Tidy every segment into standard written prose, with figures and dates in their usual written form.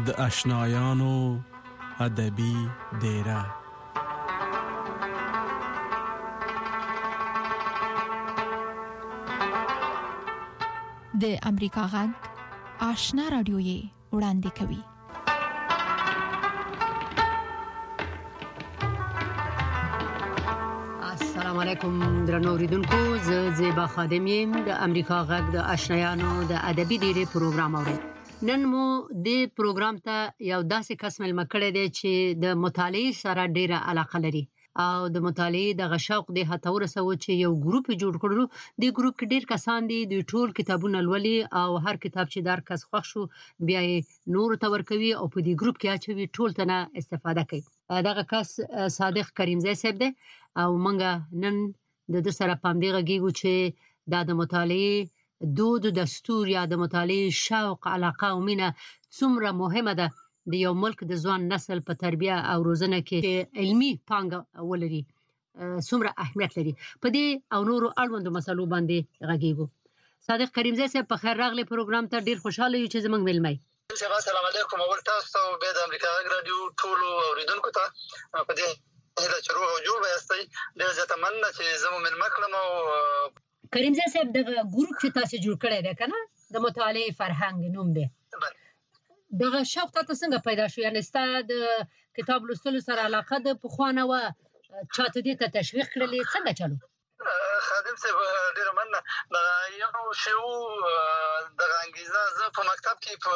د آشنایانو ادبي ډیره. د امریکا غږ آشنا رادیو یې وړاندې کوي. السلام علیکم درنو اوریدونکو، زه زیبا خادم یم د امریکا غږ د آشنایانو د ادبي ډیرې پروګرام اورئ. نن مو د پروګرام ته یو داسې کس مېلمه کړی دی چې د مطالعې سره ډیره علاقه لري او د مطالعې د شوق د هته ورسوي چې یو ګروپ جوړ کړو. د ګروپ کې ډیر کسان دي، د ټول کتابونه لولي او هر کتاب چې دار کس خوښ شو بیا یې نور ته ورکوي او په دې ګروپ کې اچوي، ټول ته نه استفاده کوي. دغه کس صادق کریمزی صاحب دی او منګه نن د سره پام دی غږیږو چې دا د مطالعې دود دستور یا د مطالعې شوق علاقه او مینه څومره مهمه ده د یو ملک د ځوان نسل په تربیه او روزنه کې علمي پانګه ولري، څومره اهمیت لري. په دې او نورو اړوندو مسلو باندې غږیږو. صادق کریمزی صاحب په خیر راغلی پروګرام ته، ډیر خوشاله یو چې زموږ مېلمه یې. السلام علیکم، اول تاسو ته د امریکا غږ رادیو ټولو اوریدونکو ته په دې هیله چې روغ او جوړ به یاستئ. ډېر زیاته مننه چې زه مو مېلمه کړم. او کریمزی صاحب دغه ګروپ چې تاسو جوړ کړی دی که نه، د مطالعې فرهنګ نوم دی، دغه شوق تاسو څنګه پیدا شو؟ یعنې ستا د کتاب لوستلو سره علاقه د پخوا نه وه، چا ته دې ته تشویق کړلې، څنګه چلو؟ خادم صاحب ډېره مننه. دغه یو شی و، دغه انګېزه زه په مکتب کې په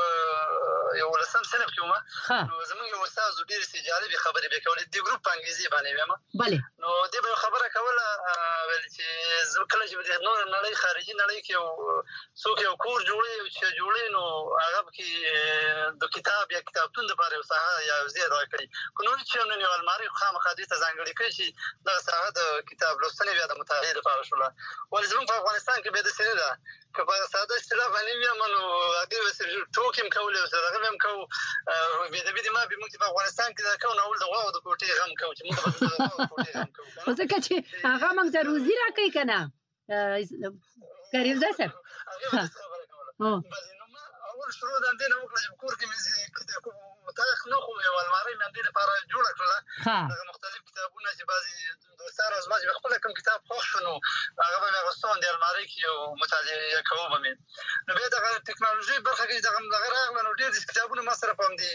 11 صنف کې وم، نو زموږ یو استاد ډېرې جالبې خبرې به یې کولې، د ګروپ په انګریزي باندې ویمه. نو دې به یو خبره کوله، ویل چې زه کله چې د نور نړۍ خارجي نړۍ کې څوک یو کور جوړوي نو هغه کې د کتاب یا کتابتون دپاره یو ساحه یا یو ځای راکړي، که نور چې نو یو المارۍ خامخا دې ته ځانګړې کړي چې دغه ساحه د کتاب لوستنې بیا د مطالعې دپاره شوله. ولې زموږ په افغانستان کې بیا داسې نه ده، که په ساده اصطلاح باندې ویمه نو هغې ټوکې هم کولې، دغه به هم کوو، بېدبي دې ما موږ چې په افغانستان کې دا کوو، ناول د غواوو د کوټې غم کوو چې موږ د غواوو د کوټې غم کوو، خو ځکه چې هغه موږ ته روزي راکوي که نه کریمزی صاحب. اول شروع د همدې نه وکړه چې په کور کې مې مطابق نه خو یو المارۍ مې همدې لپاره جوړه کړله، دغه مختلف کتابونه چې بعضې دوستان او زما چې خپله کوم کتاب خوښ شو نو هغه به مې اغوسته د المارۍ کې یو مطالعه کوو به مې. نو بیا دغه ټکنالوژۍ برخه کې دغه راغله نو ډېر کتابونه ما سره په همدې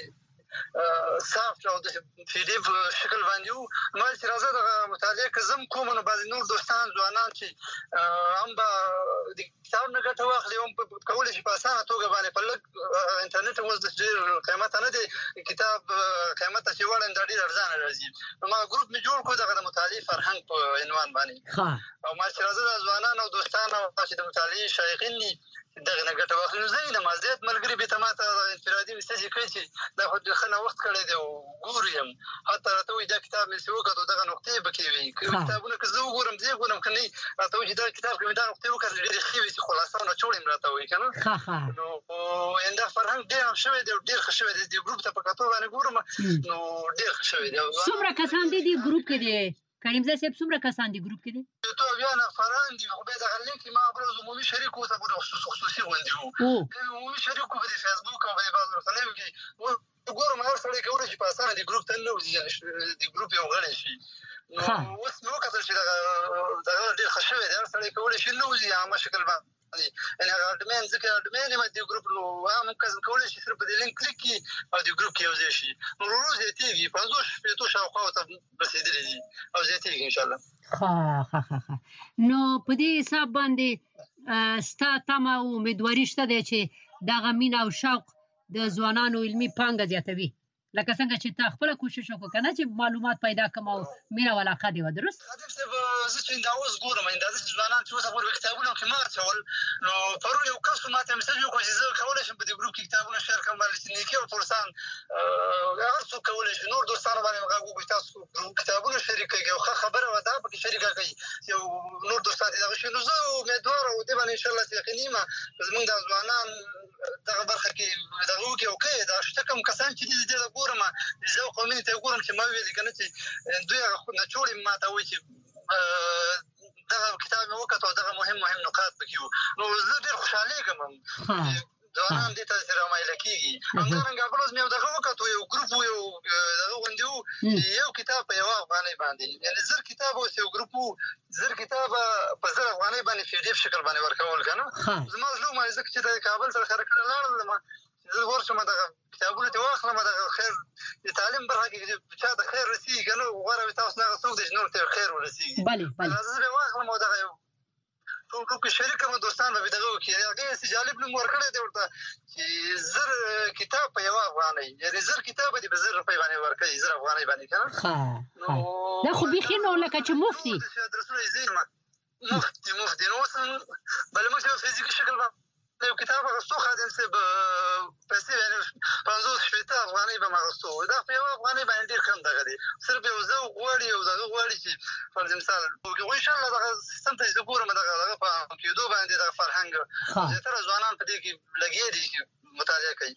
صافت او د پی ډي اف شکل باندې وو. ما چې راځه دغه مطالعه که زه هم کوم نو بعضې نور دوستان ځوانان چې هم به د کتاب نه ګټه واخلي، هم کولی شي په اسانه توګه باندې په لږ انټرنېټ هم اوس ډېر قیمته نه دی، کتاب قیمته چې وړاندې دا ډېر ارزانه راځي. نو ما ګروپ مې جوړ کړو دغه د مطالعې فرهنګ په عنوان باندې، او ما چې راځه د ځوانان او دوستان او چې د مطالعې شایقین دي دغه نه ګټه واخلي. نو زه یې یم زیات ملګري بېرته ما ته انفرادي مسجې کوي چې دا خو ښه نوښت کړی دی او ګورو یم، حتی راته وایي دا کتاب مې چې وکتو دغه نقطې پکې وي، کتابونه که زه وګورم زه یې ګورم که نه وي راته وایي چې دا کتاب کې مې دا نقطې وکتلې ډېرې ښې وي چې خلاصه او نچوړ یې راته وایي که نه. نو دا فرهنګ ډېر هم شوی دی او ډېر ښه شوی دی. دې ګروپ ته په کتو باندې ګورم نو ډېر ښه شوی دی. څومره کسان دي دې ګروپ کې دي کریمزی صاحب؟ څومره کسان دي ګروپ کې دي؟ 2 نفران دي، خو بیا دغه لینک ما بروز عمومي شریک وو، ته خصوصي غوندې وو، عمومي شریک وو په دې فیسبوک او په دې بعضو رسنیو کې ګورم. هر سړی کولی شي په اسانه دې ګروپ ته ننوځي، د ګروپ یو غړی شي. نو اوس مې وکتل چې دغه ډېر ښه شوی دی، هر سړی کولی شي ننوځي عامه شکل باندې، یعنې هغه اډمین ځکه اډمین یم د ګروپ، نو عام کس کولی شي صرف په دې لینک کلیک کړي او د ګروپ کې یو ځای شي. نو ورو ورو زیاتېږي، 50 شاوخوا ته رسېدلي دي او زیاتېږي انشاءالله. ښه. نو په دې حساب باندې ستا تمه او امیدواري شته دی چې دغه مینه او شوق د ځوانانو علمي پانګه زیاتوي، لکه څنګه چې تا خپله کوشش وکړو که نه چې معلومات پیدا کړم او مینه او علاقه دې وه، درست؟ خادم صاحب زه چې دا اوس ګورم دا داسې ځوانان چې اوس هغوی کتابونه کې ما اچول، نو پرون یو کس ما ته مسج وکړو چې زه کولی شم په دې ګروپ کې کتابونه شیر کړم، باندې چې نیکي او پرسان هر څوک کولی شي. نور دوستانو باندې مې غږ وکړو تاسو کتابونه شریک کړئ، یو ښه خبره وه دا پکې شریکه کړئ، یو نور دوستان چې دغه شي. نو زه امیدوار او دې باندې انشاءالله یقیني یم زموږ دا ځوانان دغه برخه کې دغه وکړي او کوي. دا شته کوم کسان چې دي دې ته ګورم، د ذوق او مینې ته یې ګورم چې ما ویلې که نه چې دوی هغه نچوړ یې ما ته وایي چې دغه کتاب مې وکتو او دغه مهم نقاط پکې وو. نو زه ډېر خوشحالېږم ځوانان دې ته رامایله کېږي. همدارنګه بل ورځ مې یو دغه وکتو، یو ګروپ و، یو دغه غوندې و چې یو کتاب په 1 افغانۍ باندې، یعنې 1000 کتاب اوس یو ګروپ و 1000 کتابه په 1000 افغانۍ باندې PDF شکل باندې ورکول که نه. زما زړه ومانځه ځکه چې د کابل سره خره کړه لاړم، زه ورشم دغه کتابونه ترې واخلم، دغه خیر د تعلیم برخه کې چا ته خیر رسېږي که نه، غوره وي تاسو نه هغه څوک دی چې نور ته خیر ورسېږي. زه به یې واخلم او دغه یو ټول ګروپ کې شریک کړم، دوستان به مې دغه وکړي. هغې داسې جالب نوم ورکړی دی ورته چې 1000 کتاب په 1 افغانۍ، یعنې 1000 کتاب به دې په 1000 روپۍ باندې ورکوي، 1000 افغانۍ باندې که نه. دا خو بیخي نو لکه چې مفتي ادرسونه یې زیرمه مفتي نو اوس بله موږ چې په فزیکي شکل باندې یو کتاب اخیستو، خادم صاحب پیسې یعنې 50-60 افغانۍ به م اخیستو، دا په 1 افغانۍ باندې ډېر کم دغه دی. صرف یو ذوق غواړي، یو دغه غواړي چې فرض مثال انشاءالله دغه سیستم ته چې زه ګورم دغه په کېدو باندې دغه فرهنګ زیاتره ځوانان په دې کې لګیا دي چې مطالعه کوي.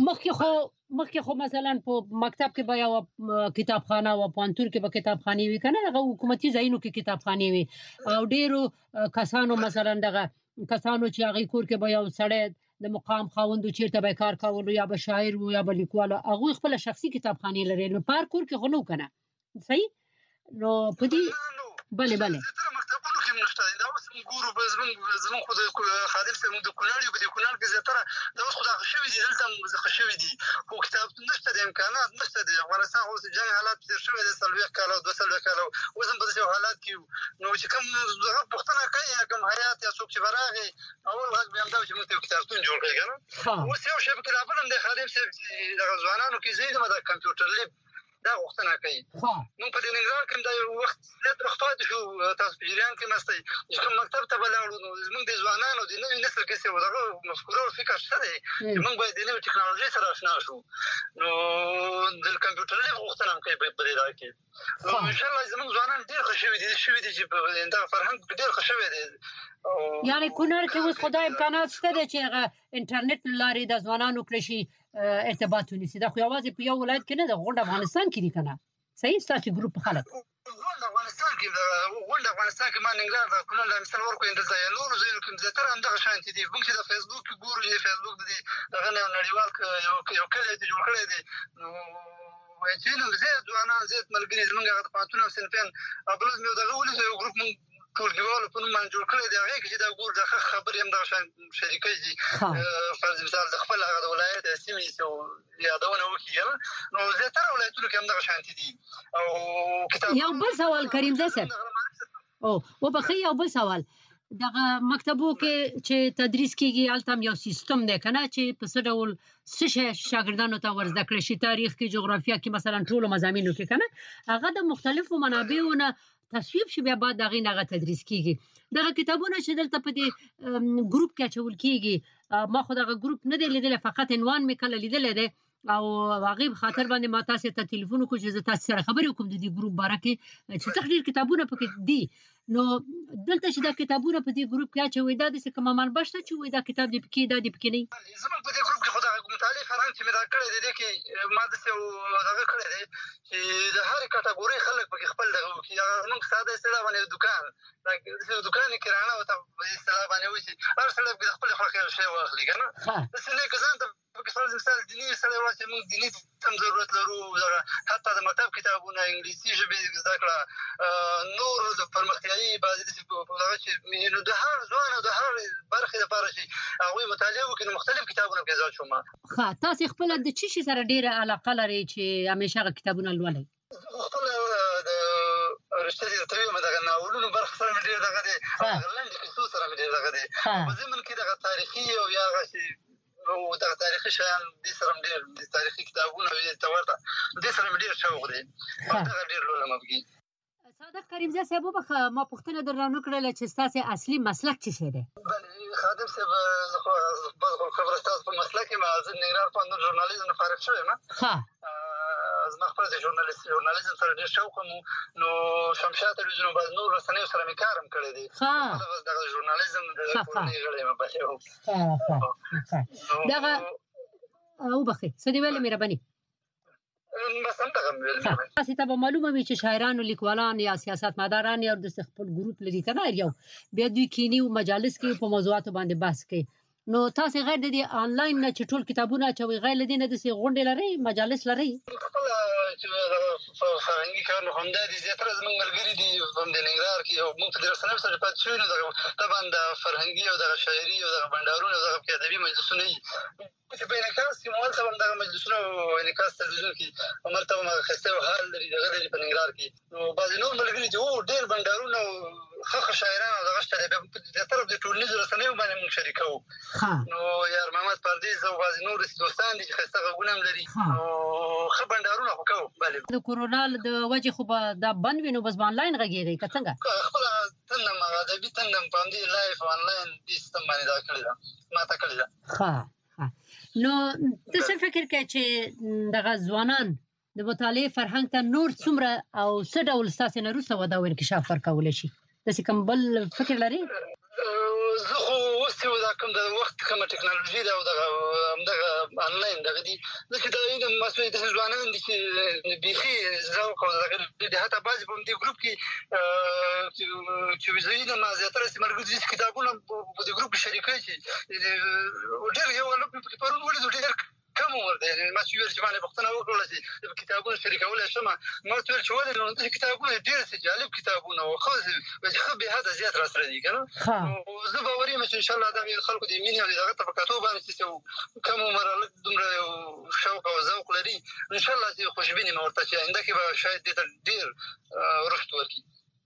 مخکې خو مثلا په مکتب کې به یو کتابخانه او پوهنتون کې به کتابخانې وي که نه، هغه حکومتي ځایونو کې کتابخانې وي او ډېرو کسانو مثلا دغه کسانو چې هغې کور کې به یو سړی د مقام خاوند و، چېرته به یې کار کولو، یا به شاعر و یا به لیکوال، هغوی خپله شخصي کتابخانې لري. نو په هر کور کې خو نه و که نه، صحیح؟ نو په دې بلې مکتبونو کې هم نشته. دا اوس ګورو زمونږ خو د خادم صاحب موږ د کونړ یو، په دې کونړ کې زیاتره دا اوس خو دا ښه شوي دي، دلته هم ښه شوي دي، خو کتابتون نشته دی، امکانات نشته دی. افغانستان اوس جنګ حالات تېر شوی دی 40 کاله او 2 کاله، اوس هم په داسې حالات کې یو. نو چې کوم هغه پوښتنه کوي یا کوم حیات یا څوک چې به راغی، اول غږ به همدا و چې موږ ته یو کتابتون جوړ کړي که نه. اوس یو شی پکې لا بل هم دی خادم صاحب چې دغه ځوانانو کې زه یم د کمپیوټر لیب دا غوښتنه کوي. موږ په دې ننګرهار کې دا یو وخت زیات وخت پاتې شو، تاسو په جریان کې مستئ چې کوم مکتب ته به لاړو، نو زموږ د ځوانانو د نوي نسل کې څه دغه مفکوره او فکر شته دی چې موږ باید د نوې ټکنالوژۍ سره اشنا شو. نو د کمپیوټر لیب غوښتنه هم کوي په دې ځای کې. نو انشاءالله زموږ ځوانان ډېر ښه شوي دي چې دغه فرهنګ ډېر ښه شوی دی. یعنې کونړ کې اوس خو دا امکانات شته دی چې هغه انټرنیټ له لارې د ځوانانو کړی شي ارتباط ونیسي. دا خو یوازې په یو ولایت کې نه ده، غونډ افغانستان کې دي که نه؟ صحیح، ستاسو ګروپ خلک غونډ افغانستان کې ما ننګرهار د کونړ له مثال ورکړو، دلته یا نورو ځایونو کې زیاتره همدغه شانتې دي. موږ چې د فیسبوک کې ګورو چې فیسبوک د دغه نه یو نړیوال یو کلی ته جوړ کړی دی، نو چې نو زیات ځوانان زیات ملګري زموږ هغه د پوهنتون او صنفیان بل ورځ مې دغه ولیدو، یو ګروپ موږ ټولګیوالو په نوم باندې جوړ کړی دی. هغې کې چې دا ګورو د ښه خبرې هم دغه شان شریکوي چې فرض مثال د خپل هغه د ولایت یا سیمې یادونه وکړي، نو زیاتره ولایتونو کې هم دغه شانتې دي. او یو بل سوال کریمزی صاحب، وبخښئ، یو بل سوال، دغه مکتبو کې چې تدریس کېږي هلته هم یو سیستم دی که نه چې په څه ډول څه شی شاګردانو ته ور زده کړی شي، تاریخ کې، جغرافیه کې، مثلا ټولو مضامینو کې که نه، هغه د مختلفو منابعو نه تصویب شي، بیا بعد د هغې نه هغه تدریس کېږي. دغه کتابونه چې دلته په دې ګروپ کې اچول کېږي، ما خو دغه ګروپ نه دی لیدلی، فقط عنوان مې کله لیدلی دی او هغې په خاطر باندې ما تاسې ته تلیفون وکړو چې زه تاسې سره خبرې وکړم د دې ګروپ باره کې چې څه ډېر کتابونه پکې دي. نو دلته چې دا کتابونه په دې ګروپ کې اچوئ، دا داسې کومه منبع شته چې وایي دا کتاب دې پکې دا دې پکې نه وي؟ زموږ په دې ګروپ کې خو دغه مطالعې فرهنګ چې مې دا کړی دی، دې کې ما داسې یو دغه کړی دی چې د هرې کټګورۍ خلک پکې خپل دغه وکړي. هغه زموږ ساده اصطلاح باندې دوکان دوکان یې کرانه ورته په اصطلاح باندې وایي چې هر سړی پکې د خپلې خوښې یو شی واخلي که نه. داسې نه که ځان ته پکې فرض مثال دیني سړی وایي چې موږ دیني هم ضرورت لرو، حتی د مکتب کتابونه، انګلیسي ژبې زده کړه، نور د پرمختیایي بعضې داسې دغه چې نو د هر ځوان او د هر برخې لپاره چې هغوی مطالعه وکړي، نو مختلف کتابونه پکې ځای شوم. ښه، تاسې خپله د څه شي سره ډېره علاقه لرئ چې همیشه هغه کتابونه لولئ؟ خپله د رشته دې درته ویم دغه ناولونو برخه سره مې ډېر دغه دی، لنډې کیسو سره مې ډېر دغه دی، په ضمن کې دغه تاریخي او یا هغه چې دغه تاریخي شیان دې سره هم ډېر تاریخي کتابونه ته ورته دې سره مې ډېر شوق دی، دغه ډېر لولم پکې. صادق کریمزی صاحب، وبخښه ما پوښتنه در رانه کړله چې ستاسې اصلي مسلک څه شی دی؟ بلې خادم صاحب، زه خو خبره ستاسو په مسلک یم، زه د ننګرهار پوهنتون ژورنالیزم نه فارغ شوی یم. زما خپله د ژورنالیزم سره ډېر شوق هم و، نو شمشاد تلویزیون او بعضې نورو رسنیو سره مې کار هم کړی دی. دغه ژورنالیزم د کورنۍ غړی یم بلې. دغه وبخښئ، څه دې ویلې مهرباني؟ تاسې ته به معلومه وي چې شاعران او لیکوالان یا سیاستمداران یا داسې خپل ګروپ لري که نه، یو بیا دوی کیني او مجالس کې په موضوعاتو باندې بحث کوي نو تاسو غیر د دې آنلاین نه چې ټول کتابونه اچوي غیر د دې نه د غونډې لري مجالس لري خپل چې فرهنګي کارونه همدا دي زیاتره زموږ ملګري دي په ننګرهار کې او موږ د رسنیو سره پاتې شوي نو طبعا د فرهنګي او د شاعري او د بندارونو او د ادبي مجلسونه چې په انعکاس کې مول ته هم دغه مجلسونه او انعکاس تلویزیون کې هملته هم ښایسته یو حال لري دغه لري په ننګرهار کې نو بعضې نور ملګري چې ډېر بندارونه او ښه شاعران او دغه شته دی زیاتره د ټولنیزو رسنیو باندې موږ شریکوو نو یار محمد پردیز او بعضې نور دوستان دي چې ښایسته غږونه هم لري نو ښه بندارونه خو کوو بلې د کورونا د وجې خو به دا بند وي نو بس به آنلاین غږېږئ که څنګه خپله تنده م ادبي تنده م په همدې لایف آنلاین دې سیستم باندې دا کړې ده ماته کړې ده ښه نو ته څه فکر کوې چې دغه ځوانان د مطالعې فرهنګ ته نور څومره او څه ډول ستاسې نه وروسته وده او انکشاف ورکولی شي داسې کوم بل فکر لري زه خو اوس چې دا کوم د وخت کومه ټکنالوژي ده او همدغه آنلاین دغه دي زه چې د مسؤلیت داسې ځوانان دي چې بیخي ذوق او دغه دي حتی بعضې په همدې ګروپ کې چې زه یم زیاتره چې ملګري دي چې کتابونه په دې ګروپ کې شریکوي چې ډېر یو هلک مې پکې پرون ولیدو ډېر کم عمر دی ما چې ویل چې باندې پوښتنه وکړله چې کتابونه شریکولی شم ما ورته ویل چې ولې نو داسې کتابونه ډېر څه جالب کتابونه او ښه بېحده زیات راسره دي که نه نو زه باوري یم چې انشاءالله دا به خلکو د مینې او د هغه ته په کتو باندې چې کم عمر هلک دومره یو شوق او ذوق لري انشاءالله چې خوشبیني مې ورته چې آینده کې به شاید دې ته ډېر رشد ورکړي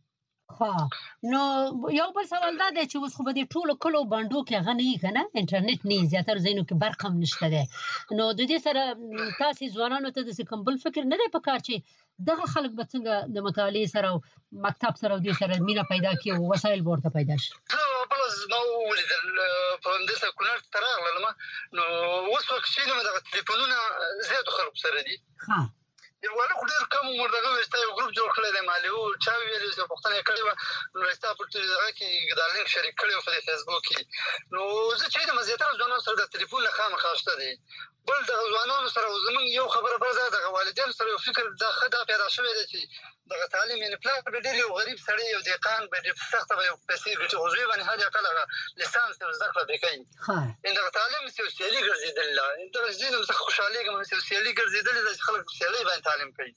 نو یو بل سوال دا دی چې اوس خو به د ټولو کلو بانډو کې هغه نه وي که نه انټرنیټ نه وي زیاتره ځایونو کې برق هم نشته دی نو د دې سره تاسې ځوانانو ته داسې کوم بل فکر نه دی په کار چې دغه خلک به څنګه د مطالعې سره او مکتب سره او دې سره مینه پیدا کړي او وسایل به ورته پیدا شي زه بله زما ولیدل په همدې کونړ ته راغلم نو اوس وخت چې وینم دغه تلیفونونه زیاتو خلکو سره دي یو هلک ډېر کم عمر دغه وایي ستا یو ګروپ جوړ کړی دی مالې و چا ویلې چې پوښتنه یې کړې وه نو ستا په دغه کې دا لینک شریک کړی و په دې فیسبوک کې نو زه چې وینم زیاتره ځوانانو سره د تلیفون نه خامخا شته دی بل دغه ځوانانو سره زموږ یو خبره بل ځای دغه والدینو سره یو فکر دا ښه دا پیدا شوی دی چې دغه تعلیم یعنې پلار به ډېر یو غریب سړی یو دهقان به ډېر سخته به یو پیسې ګټي خو زوی باندې حد اقل هغه لیسانس یو زده کړه به کوي یعنې دغه تعلیم یو سیالي ګرځېدلې ده دغه ځینې څخه خوشحالېږم یو سیالي ګرځېدلې ده چې خلک په سیالۍ باندې تعلیم کوي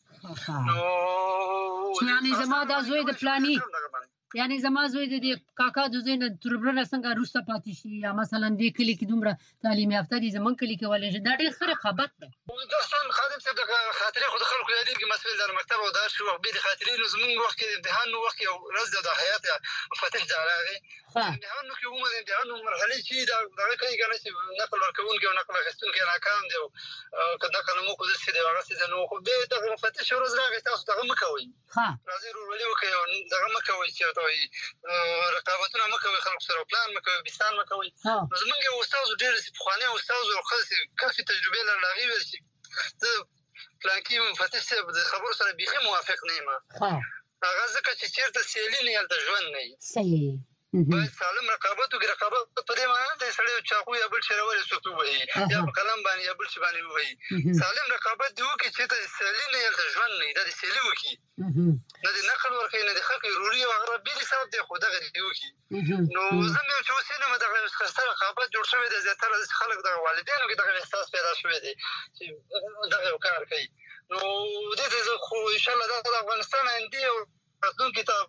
نو یعنې زما دا زوی د فلاني یعنی زما زوی د دې کاکا د زوی نه تربرنه څنګه وروسته پاتې شي یا مثلا دې کلي کې دومره تعلیم یافته دي زموږ کلي کې ولې دا ډېر ښه رقابت ده داستان خادم صاحب دغه خاطرې خو د خلکو یادېږي مسؤل در مکتب او دار شو بې د خاطرې نو زموږ وخت کې د امتحان نو وخت کې یو ورځ د حیات مفاتیح ځای راغی امتحان نو کې عموما د امتحان مرحلې چې دغه کوي که نه چې نقل ورکوونکي او نقل اخیستونکي ناکام دی او که نقل مو کو داسې دی او هغسې دی نو خو بیا دغه مفاتیح چې ورځ راغی تاسو دغه مه کوئ راځئ ورورولي وکړئ او دغه مه کوئ چې ورته وایي رقابتونه مه کوئ خلکو سره پلان مه کوئ بستان مه کوئ نو زموږ یو استاد ډېر پخوانی استاد او ښه کافي تجربې لرله هغې ویل چې زه پلانکي مفتش صاحب د خبرو سره بیخي موافق نه یم هغه ځکه چې چېرته سیالي نه هلته ژوند نه وي صحیح باید سالم رقابت وکړي رقابت په دې معنی دی سړی چاقو یا بل شی راولي څوک ووهي یا په قلم باندې یا بل شي باندې ووهي سالم رقابت دې وکړي چې ته سیالي نه هلته ژوند نه وي دا دې سیالي وکړي نه دې نقل ورکوي نه دې خلک وروري او هغه بېل حساب دی خو دغه دې وکړي نو زه مې چې اوس وینم دغه ښایسته رقابت جوړ شوی دی زیاتره داسې خلک دغه والدینو کې دغه احساس پیدا شوی دی چې دغه یو کار کوي نو دې ته زه خو انشاءالله دا د افغانستان آیندې او راتلونکي ته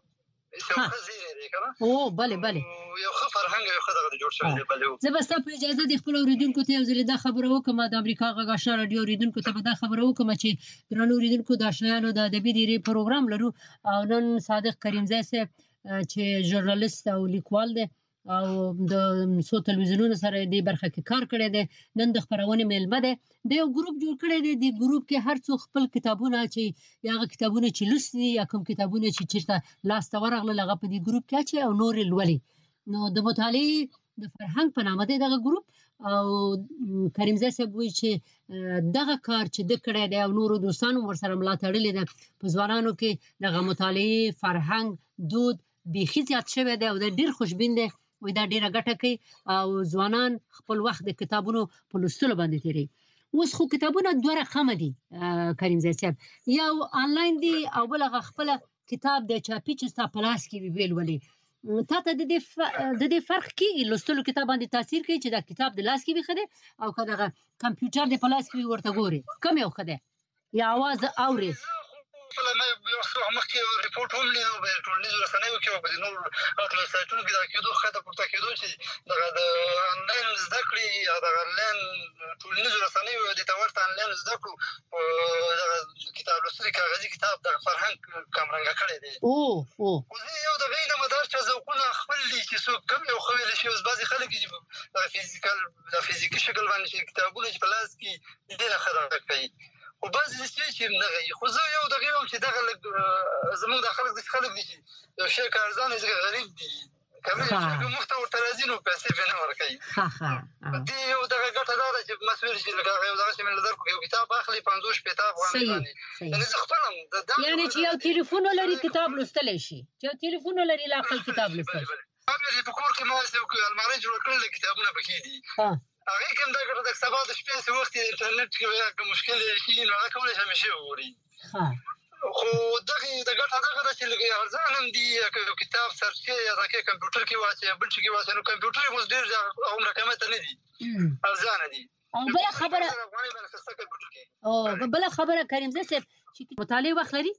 بله بله یو ښه فرهنګ یو ښه دغه جوړ شوی دی بله زه به ستا په اجازه د خپلو اورېدونکو ته یو ځلې دا خبره وکړم د امریکا غږ اشنا راډیو اورېدونکو ته به دا خبره وکړم چې درنو اورېدونکو د اشنایانو د ادبي دیرې پروګرام لرو او نن صادق کریمزی صاحب چې ژورنالیست او لیکوال دی او د څو تلویزیونونو سره دې برخه کې کار کړی دی نن د خپرونې میلمه دی د یو ګروپ جوړ کړی دی د ګروپ کې هر څوک خپل کتابونه چې یا هغه کتابونه چې لوستي دي یا کوم کتابونه چې چېرته لاسته ورغلل هغه په دې ګروپ کې اچوي او نور یې لولي نو د مطالعې د فرهنګ په نامه دی دغه ګروپ او کریمزی صاحب وایي چې دغه کار چې ده کړی دی او نورو دوستانو ورسره ملا تړلې ده په ځوانانو کې دغه مطالعې فرهنګ دود بیخي زیات شوی دی او دا ډېر خوشبین دی وایي دا ډېره ګټه کوي او ځوانان خپل وخت د کتابونو په لوستلو باندې تېروي اوس خو کتابونه دوه رقمه دي کریمزی صاحب یو آنلاین دي او بل هغه خپله کتاب دی چاپي چې ستا په لاس کې وي ویې لولې تا ته د دې فرق کېږي لوستلو کتاب باندې تاثیر کوي چې دا کتاب د لاس کې وي ښه دی او که دغه کمپیوټر د په لاس کې ورته ګوري کوم یو ښه دی یا اواز اوري خپله مخکې ریپورټ هم لیدو په ټولنیزو رسنیو کې او په نورو سایټونو کې دغه کېدو ښکته پورته کېدو چې دغه د انلاین زده کړې یا دغه انلاین ټولنیزو رسنیو دې ته ورته انلاین زده کړو په دغه کتاب لوستلي کاغذي کتاب دغه فرهنګ کمرنګه کړی دی خو زه یو د هغې نه مدار چې ذوقونه خپل دي چې څوک کم یو ښه ویلی شي اوس بعضې خلک چې دغه فزیکي شکل باندې چې کتابونه چې په لاس کې دې نه ښه دغه کوي خو بعضې داسې چې دغه وي خو زه یو دغه یم چې دغه لږ زمونږ دا خلک داسې خلک دي چې یو شی که ارزان وي ځکه غریب دي که مفت ته ورته راځي نو پیسې پرې نه ورکوي دې یو دغه ګټه دا ده چې بس ویل چې لکه هغه یو دغسې مې نظر کړو یو کتاب اخلي 50 شپېته افغانۍ باندې یعنې زه خپل هم یعنې چې یو تلیفون ولري کتاب لوستلی شي چې یو تلیفون ولري لا خپل کتاب لوستلی شي په کور کې ما المارۍ جوړه کړې کتابونه پکې دي هغې کې هم دا ګټه ده که سبا د شپې څه وخت یې انټرنېټ کې که مشکل شي نو هغه کولی شي همیشه وګوري خو دغې د ګټه دغه ده چې لږ ارزان هم دي که یو کتاب سرچ کړې یا دغه کمپیوټر کې واچوې یا بل شي کې واچوې نو کمپیوټر یې اوس ډېر هومره قیمته نه دي ارزانه دي بله خبره کریم زه صاحب چې مطالعې وخت لري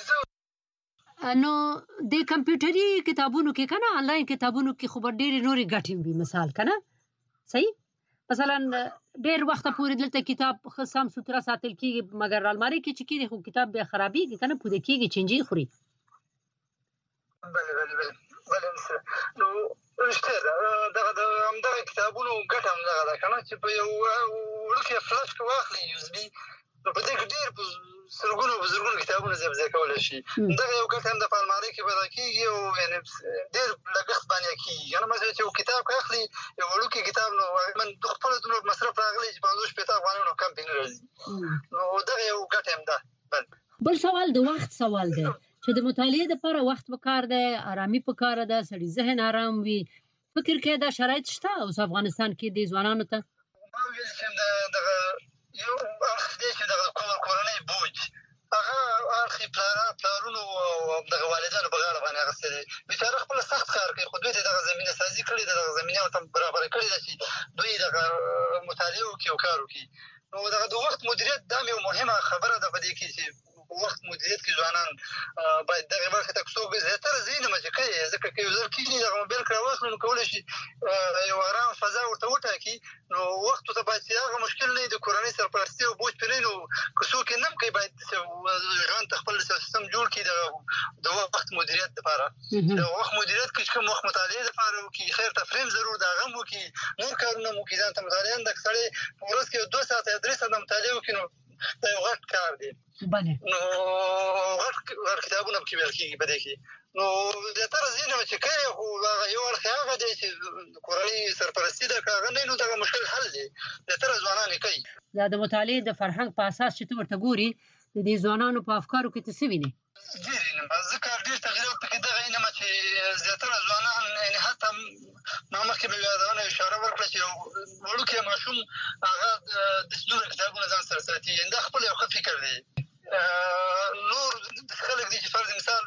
نو د کمپیوټري کتابونو کې که نه آنلاین کتابونو کې خو به ډېرې نورې ګټې وي مثال که نه صحیح مثلا ډېر وخته پورې دلته کتاب ښه سم سوتره ساتل کېږي مګر المارۍ کې چې کېږي خو کتاب بیا خرابېږي که نه پوده کېږي چینجي خوري بله نو رښتیا ده همدغه کتابونو ګټه همدغه ده که نه چې په یو وړوکې فلش کې واخلي یوزبي نو په دې کې ډېر سلګونو په زرګونو کتابونه ځای کولی شي دغه یو ګټه هم د په المارۍ کې پیدا کېږي او یعنې ډېر لګښت باندې کېږي یعنې مثلا چې یو کتاب که اخلي یو وړوکی کتاب نو خپله دومره مصرف راغلی چې 50 شپېته افغانۍ نو کم پرې نه راځي نو دغه یو ګټه هم ده بل سوال د وخت سوال دی چې د مطالعې دپاره وخت پکار دی ارامي پکاره ده سړي ذهن ارام وي فکر کوې دا شرایط شته اوس افغانستان کې دې ځوانانو ته ما ویل چې دغه یو اړخ دی چې دغه کورنۍ بوج هغه اړخ یې پلارونو او دغه والدانو په غاړه باندې اخیستی دی بېچاره خپله سخت کار کوي خو دوی ته یې دغه زمینه سازي کړې ده دغه زمینه ورته برابره کړې ده چې دوی دغه مطالعه وکړي او کار وکړي نو دغه د وخت مدیریت دا یو مهمه خبره ده په دې کې چې وخت مدیریت کې ځوانان باید دغې برخې ته څوک زیاتره زه یې نه چې کوي ځکه که یو ځل کېږي دغه موبایل که راواخلو نو کولی شي یو ارام فضا ورته وټاکي نو وخت ورته باید چې هغه مشکل نه وي د کورنۍ سرپرستي او بوج پرې نه وي نو که څوک یې نه هم کوي باید ژوند ته خپل سیستم جوړ کړي د وخت مدیریت دپاره د وخت مدیریت کې چې کوم وخت مطالعې دپاره وکړي خیر تفریم ضرور د هغه هم وکړي نور کارونه هم وکړي ځان ته مطالعه نه ده که سړی په ورځ کې 2 ساعته یا 3 ساعته مطالعه وکړي نو دا یو غټ کار دی نو غټ کتابونه پکې ویل کېږي په دې کې نو زیاتره زه نه چې کوي خو یو اړخ یې هغه دی چې کورنۍ سرپرستي ده که هغه نه نو دغه مشکل حل دی زیاتره ځوانان یې کوي دا د مطالعې د فرهنګ په اساس چې ته ورته ګوري د دې ځوانانو په افکارو کې ته څه وینې ډېر وینم ځکه ډېر تغیرات پکې دغه وینم چې زیاتره ځوانان یعنې حتی ما مخکې به یادونه اشاره ورکړه چې یو وړوکی ماشوم هغه داسې دومره کتابونه ځان سره ساتي یعنې دا خپل یو ښه فکر دی نور خلک دي چې فرض مثال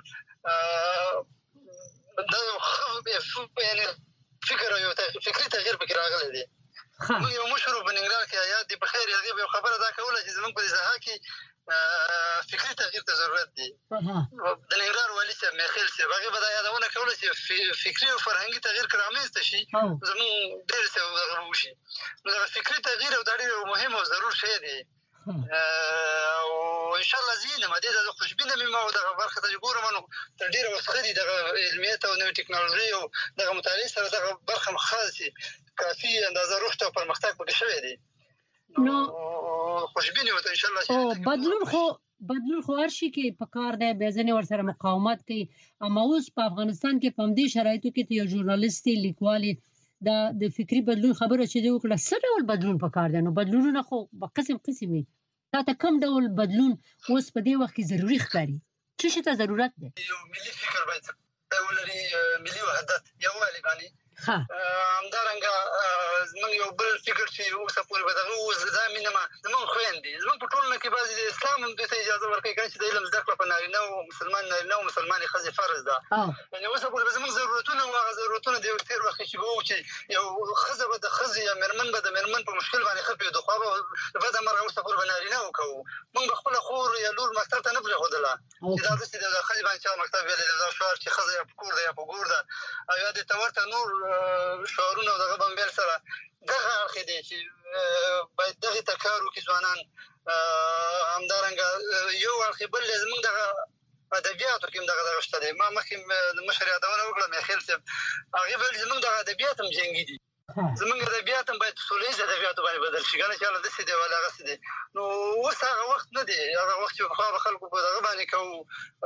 دا یو ښه یعنې فکر او یو فکري تغییر پکې راغلی دی موږ یو مشر په ننګرهار کې یاد دی په خیر هغې به یو خبره دا کوله چې زموږ په دې ساحه کې فکري تغییر ته ضرورت دی د ننګرهار والي صاحب میخیل صاحب هغې به دا یادونه کوله چې فکري او فرهنګي تغییر که رامنځته شي زموږ ډېر څه دغه وشي نو دغه فکري تغییر او دا ډېر یو مهم او ضرور شی دی او انشاءالله زه ینم دې ته زه خوشبینه یم او دغه برخې ته چې ګورم نو تر ډېره اوس ښه دي دغه علمیت او نوې ټکنالوژي او دغه مطالعې سره دغه برخه خاصې کافي اندازه رشد او پرمختګ پکې شوی دی نو خوشبین یو ته انشاءالله بدلون خو هر شي کې پکار دی بیا ځینې ورسره مقاومت کوي اما اوس په افغانستان کې په همدې شرایطو کې ته یو ژورنالست یې لیکوال یې دا د فکري بدلون خبره چې دې وکړه څه ډول بدلون پکار دی نو بدلونونه خو قسم وي تا ته کوم ډول بدلون اوس په دې وخت کې ضروري ښکاري څه شي ته ضرورت دی یو ملي فکر باید ولري ملي وحدت یووالي باندې همدارنګه زمونږ یو بل فکر چې اوسه پورې به دغه دا مینه زمونږ خویندې زمونږ په ټولنه کې بعضې د اسلام هم دوی ته اجازه ورکوي که چې د علم زده کړه په نارینه او مسلمان نارینه او مسلمانې ښځې فرض ده یعنې اوسه پورې به زمونږ ضرورتونه وو هغه ضرورتونه د یو تېر وخت کې چې به وو چې یو ښځه به د ښځې یا مېرمن به د مېرمن په مشکل باندې ښه پوهېدو خو هغه بده مرغه اوسه پورې به نارینه وکوو مونږ به خپله خور یا لور مکتب ته نه پرېښودله چې دا داسې د ښځې باندې چا مکتب ویلی دا شعار چې ښځه یا په کور ده یا په ګور ده او یا دې ته ورته نور شعارونه او دغه بمبیل سره دغه اړخ دی چې باید دغې ته کار وکړي ځوانان همدارنګه یو اړخ بل دی زمونږ دغه ادبیاتو کې هم دغه شته دی ما مخکې د مشر یادونه وکړه میخیل صاحب هغې ویل زمونږ دغه ادبیات هم جنګي دي زمونږ ادبیات هم باید په سوله ییز ادبیاتو باندې بدل شي که نه چې هله داسې دی ولا هغسې دی نو اوس هغه وخت نه دی هغه وخت چې پخوا به خلکو په دغه باندې کوو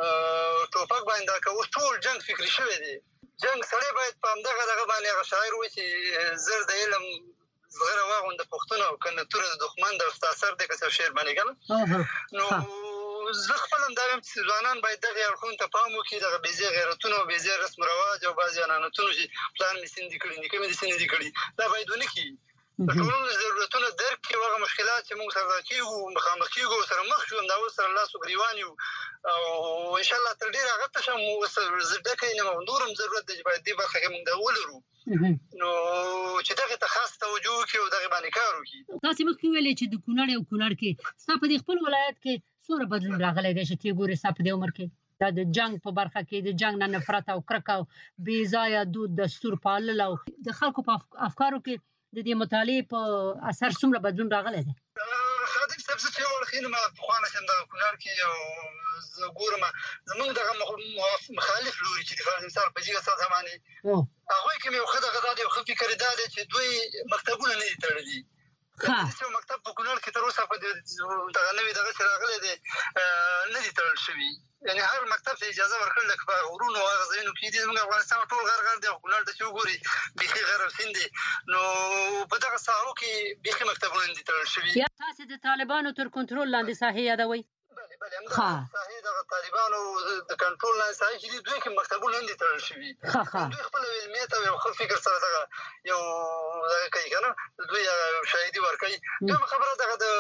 ټوپک باندې دا کوو اوس ټول جنګ فکري شوی دی جنګ سړی باید په همدغه دغه باندې هغه شاعر وایي چې زر د علم زغره واغونده پښتونه او که نه توره د دښمن د ستا سر دی که څه شعر باندې که نه نو زه خپل هم دا وایم چې ځوانان باید دغې اړخونو ته پام وکړي دغه بېځایه غیرتونه او بېځایه رسم رواج او بعضې عنعنتونو چې پلار مې سندي کړي نیکه مې داسې نه دي کړي دا باید ونه کړي د ټولنو ضرورتونه درک کړي او هغه مشکلات چې موږ سره کېږو مخامخ کېږو ورسره مخ شو همدا اوس سره لاس و ګرېوان یو او انشاءالله تر ډېره هغه ته هم ډکه یې نه نور هم ضرورت دی چې باید دې برخه کې موږ دا ولرو نو چې دغې ته خاص توجه وکړي او دغې باندې کار وکړي تاسې مخکې ویلې چې د کونړ او کونړ کې ستا په دې خپل ولایت کې څومره بدلون راغلی دی چې ته ګورې ستا په دې عمر کې دا د جنګ په برخه کې د جنګ نه نفرت او کرکه او بې ځایه دود دستور پالل او د خلکو په افکارو کې د دې مطالعې په اثر څومره بدلون راغلی دی خادم صاحب زه چې یو اړخ یم پخوا نه چې همدغه کونړ کې یو زه ګورم زمونږ دغه مخالف لوري چې د فرض مثال په جګه ساعت باندې هغوی کې مې یو ښه دغه دا دی یو ښه فکر دا دی چې دوی مکتبونه نه دي تړلي داسې یو مکتب په کونړ کې تر اوسه په دغه نوي دغه چې راغلی دی نه دي تړل شوي یعنې هر مکتب ته اجازه ورکړل لکه په غرونو هغه ځایونو کې دي زموږ افغانستان ټول غر دی او کونړ ته چې وګورې بیخي غر او سیند دی نو په دغه ساحو کې بیخي مکتبونه نه دي تړل شوي تاسې د طالبانو تر کنټرول لاندې ساحې یادوئ بلې همدغه ساحې دغه طالبانو د کنټرول لاندې ساحې چې دي دوی کې مکتبونه نه دي تړل شوي دوی خپله علمیت او یو ښه فکر سره دغه یو دغه کوي که نه دوی شاهدي ورکوي دویمه خبره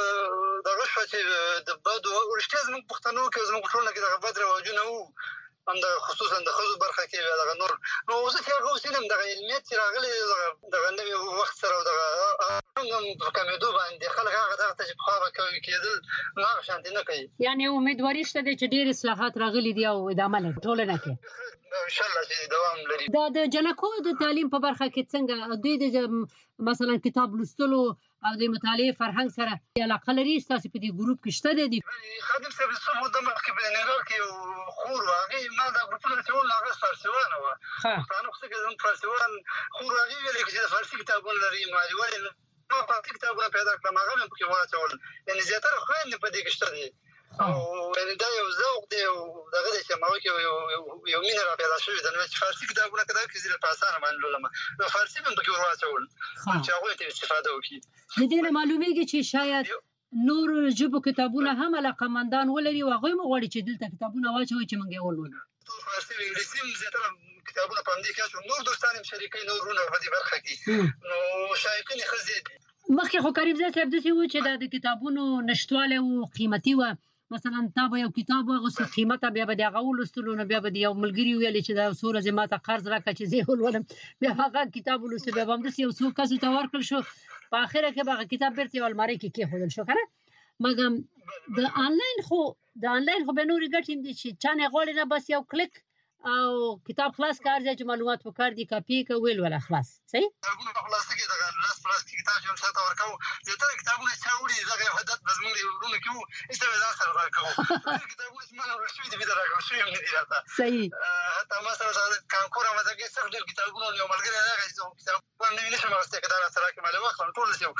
دغه شوه چې د بدو رښتیا زموږ پښتنو کې زموږ په ټولنه کې دغه بد رواجونه وو همدغه خصوصا د ښځو برخه کې دغه نور نو زه چې هغه اوس علم دغه علمیت چې راغلی دغه نوي وخت سره او دغه هم په کمېدو باندې خلک هغه دغه ته چې پخوا به کېدل نو هغه شانتې نه کوي یعنې امیدواري شته دی چې ډېر اصلاحات راغلي دي او ادامه لري ټولنه کې انشاءالله چې دوام لري دا د جنکو د تعلیم په برخه کې څنګه دوی د مثلا کتاب لوستلو او د مطالعې فرهنګ سره علاقه لري ستاسې په دې ګروپ کې شته دی خادم صاحب څه موده مخکې په ننګرهار کې یو خور وه هغې ما دا ګروپونه چې ول هغه فارسیوانه وه پښتانه خو څه کې زموږ فارسیوان خور هغې ویلې چې د فارسي کتابونه لري مالې ولې ما فارسي کتابونه پیدا کړم هغه مې پکې واچول یعنې زیاتره خویندې په دې کې شته دي او یعنې دا یو ذوق دی او دغه دی چې هماغه کې یو مینه را پیدا شوې ده نو چې فارسي کتابونه که دغه کې زه په اسانه باندې لولم نو فارسي مې پکې ور واچول چې هغوی ته استفاده وکړي د دې نه معلومیږي چې شاید نور ژبو کتابونه هم علاقمندان ولري او هغوی هم غواړي چې دلته کتابونه واچوي چې موږ یې ولولو فارسي او انګلیسي هم زیاتره کتابونه په همدې کې اچوم نور دوستان هم شریکوي نور وروڼه په دې برخه کې نو شایقین یې ښه زیات دي مخکې خو کریمزی صاحب داسې و چې دا د کتابونو نشتوالی و قیمتي وه مثلا تا به یو کتاب واغوستی قیمته بیا به د هغه ولوستلو نو بیا به د یو ملګري ویلې چې دا څو ورځې ما ته قرض راکړه چې زه یې ولولم بیا هغه کتاب ولوستو بیا به همداسې یو څو کسو ته ورکړل شو په اخره کې به هغه کتاب بېرته یو المارۍ کې کېښودل شو که نه مګر د آنلاین خو بیا نورې ګټې هم دي چې چا نه غواړي نه بس یو کلیک او کتاب خلاص که هر ځای چې معلومات پکار دي کاپي که ویل ولا خلاص صحیح کتابونه په خلاصه کې دغه لاس په لاس کې کتاب چې هم چاته ورکوو زیاتره کتابونه چې چا وړي دغه یو عادت به زموږ د وروڼو کې وو هېڅ ته به ځان سره راکوو ډېر کتابونه چې ما نه وړل شوي دي بېرته راکړل شوي هم نه دي راته صحیح حتی ما سره دغه کانکور او مزه کې سخت ډېر کتابونه یو ملګری راغی چې کتابونه نوي نه شم اخیستی که دا راته راکړې ما له واخلم ټول داسې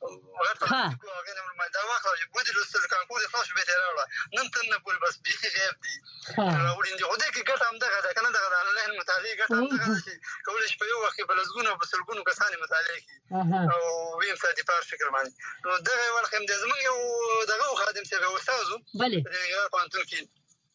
غټ هغې نه ما دا واخله چې ودې لوستل کانکور دې خلاص شو بېرته یې راوړه نن تر نه پورې بس بیخي غیب دي راوړي دي خو دې کې ګټه همدغه ده که نه دغه د آنلاین مطالعې ګټه همدغه ده چې کولی شي په یو وخت کې په لسګونو او په سلګونو کسان یې مطالعې کړي او ویم ساتي په هر فکر باندې نو دغه یو اړخ هم دی زموږ یو دغه و خادم صاحب یو استاد و د ننګرهار پوهنتون کې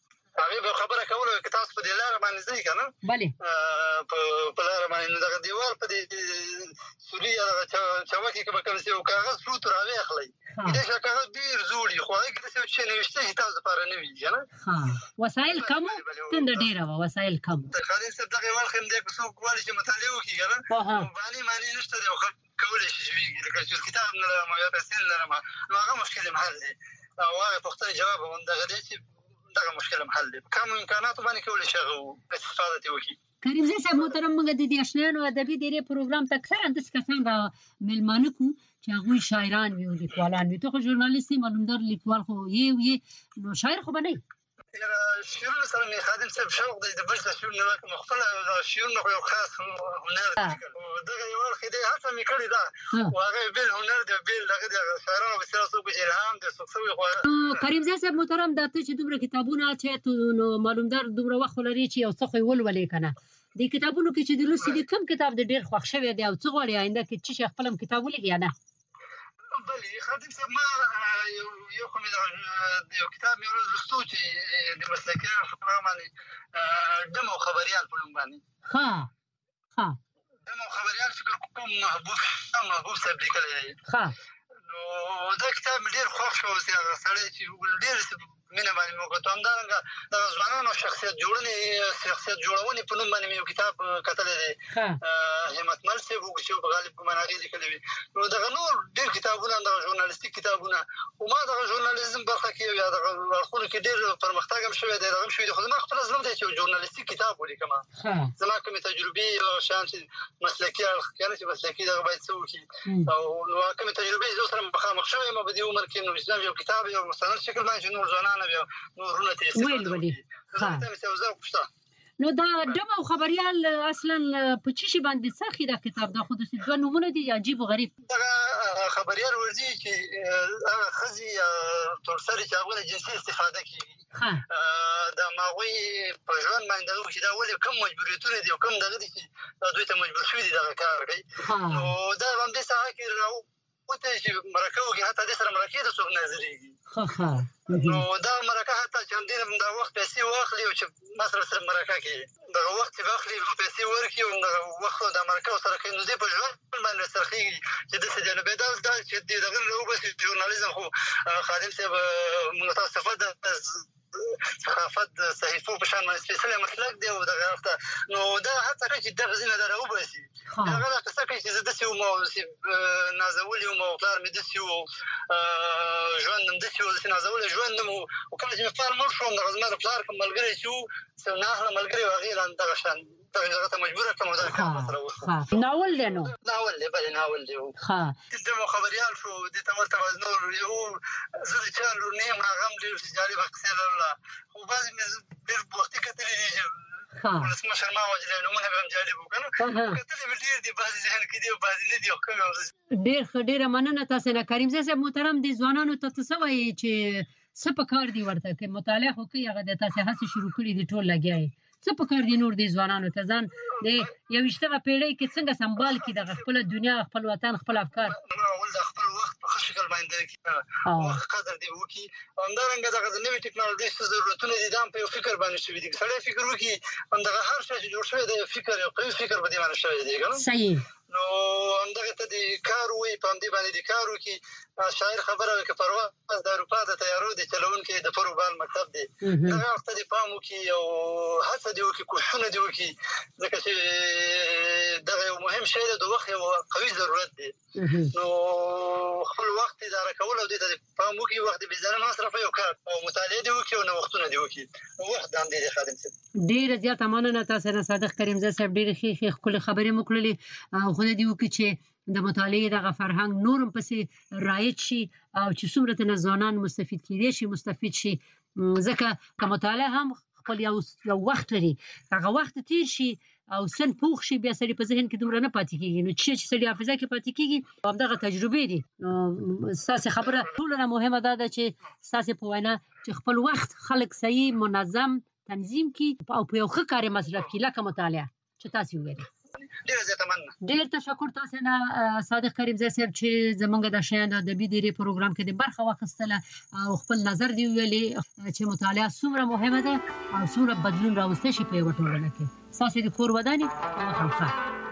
هغې به خبره کوله که تاسو په دې لاره باندې ځئ که نه بلې په لاره باندې نو دغه دیوال په دې سوري چوکۍ کې به کوم څه کاغذ پروت راوې اخلي دا چې کاغذ ډېر زوړ وي خو هغه کې څه چې نوشته چې تاسو لپاره نه وي کنه وسایل کم تند ډېر وسایل کم خالد صاحب دغه وخت هم د څو کوالي چې مطالعه وکړي کنه باندې معنی نشته دی کولای شي لکه چې کتاب نه لرم یا تحصیل نه لرم نو هغه مشکل محل دی او هغه پوښتنه جواب هم دغه دی چې دغه مشکل محل دی کوم امکانات باندې کولای شي استفاده وکړي کریم زه صاحب محترم موږ د دې آشنایانو ادبي ډېرې پروګرام ته اکثرا داسې کسان را میلمانه کړو چې هغوی شاعران وي او لیکوالان وي ته خو ژورنالیست یې معلومدار لیکوال خو یې نو شاعر خو به نه شعرونه سره مې خادم صاحب شوق دی د بل څه شعرونه راکړم خپله شعرونه خو یو خاص هنر دی دغه یو اړخ دی هڅه مې کړې ده خو هغه بېل هنر دی بېل دغه د شاعرانو بسیاره څوک چې الهام دی څوک شوي خو کریم زه صاحب محترم دا ته چې دومره کتابونه چې نو معلومدار دومره وخت ولري چې یو څه خو یې ولولې که نه د کتابونو کې چې د لوستي دي کوم کتاب د ډېر خوښ شوی دی او څه غواړي آینده کې چې خپل هم کتاب ولیکي یا نه بلې خادم صاحب ما یو خو مې یو کتاب مې ورځ لوستو چې د مسلکیانو په نوم باندې ډم او خبریال په نوم باندې ډم او خبریال فکر کوم محبوب صاحب لیکلی دی نو دا کتاب مې ډېر خوښ شو چې هغه سړی چې ډېر مینه باندې مې وکړه همدارنګه دغه ځوانانو شخصیت جوړونې په نوم باندې مې یو کتاب کتلی دی همتمل صاحب چې په غالب ګمان هغې لیکلی وي نو دغه نور ډېر کتابونه دغه ژورنالیستیک کتابونه خو ما دغه ژورنالیزم برخه کې یا دغه اړخونو کې ډېر پرمختګ هم شوی دی دغه هم شوی دی خو زما خپله زړه دی چې یو ژورنالیستیک کتاب ولیکم زما کومې تجربې او شیان چې مسلکي اړخ یعنې چې مسلکي دغه باید څه وکړي او نو کومې تجربې زه سره مخامخ شوی یم په دې عمر کې نو اسلام یو کتاب یو مستند شکل باندې چې نور ځوانان بیا نورونه ته ولولي نو دا ډم او خبریال اصلا په چی شي باندې څخه دا کتاب دا خو د دوه نمونه دي عجیب او غریب دا خبریال ورځي چې هغه خزي تر سره چې هغه جنسي استفاده کوي دا ماوي په ژوند باندې چې دا ولې کوم مجبوریتونه دي او کوم دغه دي چې دوی ته مجبور شوي دي دا کار کوي نو دا باندې ساعه کې راو وته چې مرکه وکړي حتی د سره مرکه د څوک نظرېږي نو دا مرکه حتی چې همدې دا وخت پیسې واخلي او چې ما سره مرکه کوي دغه وخت چې واخلي پیسې ورکړي او دغه وخت دا مرکه ورسره کوي نو دې په ژوند باندې څرخېږي چې داسې دی نو بیا دا چې دغه راوباسي ژورنالیزم خو خادم صاحب متاسفه د صحافت د صحیفو په شان باندې سپېڅلی مسلک دی او دغه اړخ ته نو دا هڅه کوي چې دغه ځینه دا راوباسي هغه دا قصه کوي چې زه داسې وم او نازولی وم او پلار مې داسې و ژوند هم داسې و داسې نازولی ژوند هم و کله چې مې پلار مړ شو دغه زما د پلار کوم ملګری چې و ناهله ملګری و هغې دغه شان دغه ته مجبوره کړم او دا کار سره وشو ناول دی نو ناول دی بلې ناول دی دمو خبریال شو دې ته ورته نور یو زه د چا لور نه یم هغه هم ډېر جالبه قصې لرله خو بعضې مې ډېر وختي کتلي دي چې ولسمشر ما وجلی نومونه به هم جالب وو که نه کتلي مې ډېر دي بعضې ذهن کې دي او بعضې نه دي او کوم ډېر ښه ډېره مننه تاسې نه کریم صاحب محترم دې ځوانانو ته څه وایي چې څه په کار دي ورته که مطالعه خو کوي هغه د تاسې هڅې شروع کړي دي ټول لګیا یې څه په کار دي نور دې ځوانانو ته ځان د یویشتمه پیړۍ کې څنګه سمبال کړي دغه خپله دنیا خپل وطن خپل افکار اول د خپل وخت په ښه شکل باندې وخت قدر دې وکړي همدارنګه دغه د نوې ټکنالوژۍ څه ضرورتونه دي دا هم په یو فکر باندې شوي دي که سړی فکر وکړي همدغه هر شی چې جوړ شوی دی فکر یو قوي فکر په دې باندې شوی دی که نه صحیح نو همدغه ته د کار ووایي په همدې باندې د کار وکړي شاعر خبره وکړي که پرواز د اروپا د تیارو د چلوونکي د فروبال مکتب دی دغه وخت ته دې پام وکړي او هڅه دې وکړي کوښښونه دې وکړي ځکه چې دغه یو مهم شی دی د وخت یو قوي ضرورت دی نو خپل وخت اداره کول او دې ته پام وکړي وخت دې بېځایه نه مصرفوي او کار او مطالعه دې وکړي او نوښتونه دې وکړي وخت د همدې دی خادم صاحب ډېره زیاته مننه تاسې نه صادق کریمزی صاحب ډېرې ښې ښکلې خبرې مو کړلې او خدای دې وکړي چې د مطالعې دغه فرهنګ نور هم پسې رایج شي او چې څومره ترنه ځوانان مستفید کېدی شي مستفید شي ځکه که مطالعه هم خپل یو وخت لري هغه وخت تېر شي او سن پوخ شي بیا سړي په ذهن کې دومره نه پاتې کېږي نو چې سړي حافظه کې پاتې کېږي همدغه تجربې دي ستاسې خبره ټوله نه مهمه دا ده چې ستاسې په وینا چې خپل وخت خلک صحیح منظم تنظیم کړي او په یو ښه کار یې مصرف کړي لکه مطالعه چې تاسې وویلې ډېره زیاته مننه ډېر تشکر تاسې نه صادق کریمزی صاحب چې زموږ د شیان د ادبي ډېرې پروګرام کې د برخه واخیستله او خپل نظر دې وویلې چې مطالعه څومره مهمه ده او څومره بدلون راوستی شي په یوه ټولنه کې ستاسې د کور ودانې او خامخا